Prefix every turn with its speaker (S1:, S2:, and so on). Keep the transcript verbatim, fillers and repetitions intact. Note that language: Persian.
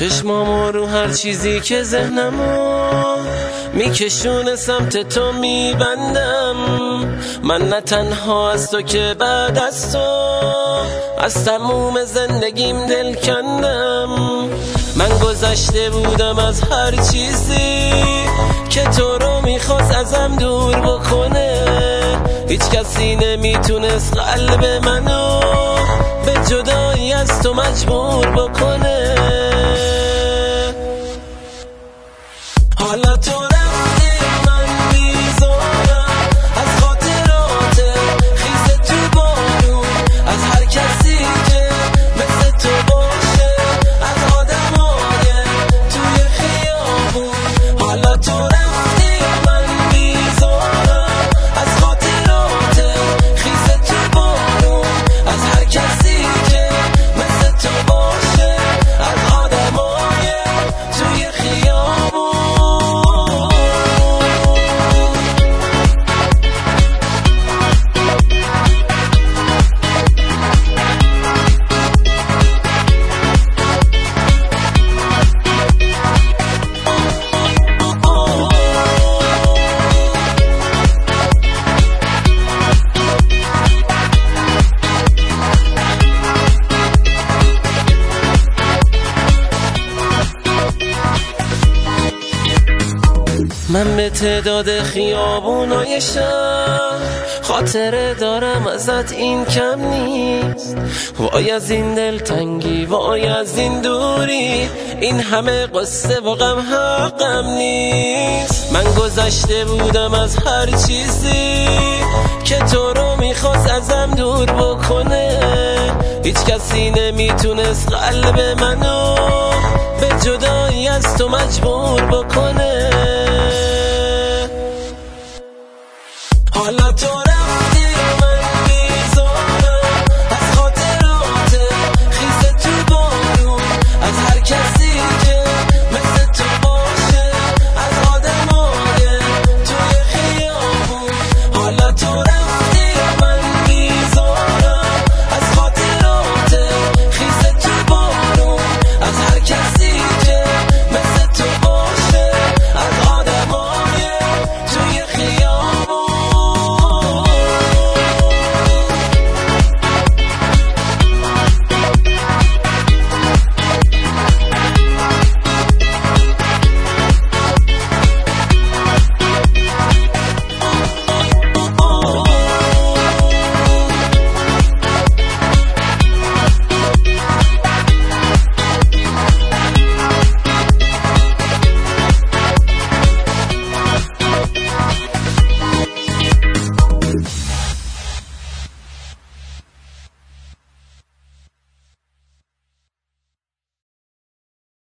S1: چشمامو رو هر چیزی که ذهنمو میکشونه سمت تو میبندم. من نه تنها از تو که بعد از تو از تموم زندگیم دل کندم. من گذشته بودم از هر چیزی که تو رو میخواست ازم دور بکنه. هیچ کسی نمیتونست قلب منو به جدایی از تو مجبور بکنه. حالا تو رفتی من میذارم از خاطرات خیز تو بارون، از هر کسی که مثل تو باشه، از آدمای توی خیابون. حالا تو رفتی من میذارم از خاطرات خیز تو بارون، از هر کسی که مثل تو باشه، از آدمای توی خیابون. من به تعداد خیابونای شهر خاطره دارم ازت، این کم نیست. وای از این دلتنگی، وای از این دوری، این همه قصه و غم حقم نیست. من گذشته بودم از هر چیزی که تو رو میخواست ازم دور بکنه. هیچ کسی نمیتونست قلب منو به جدایی از تو مجبور بکنه. حالا تو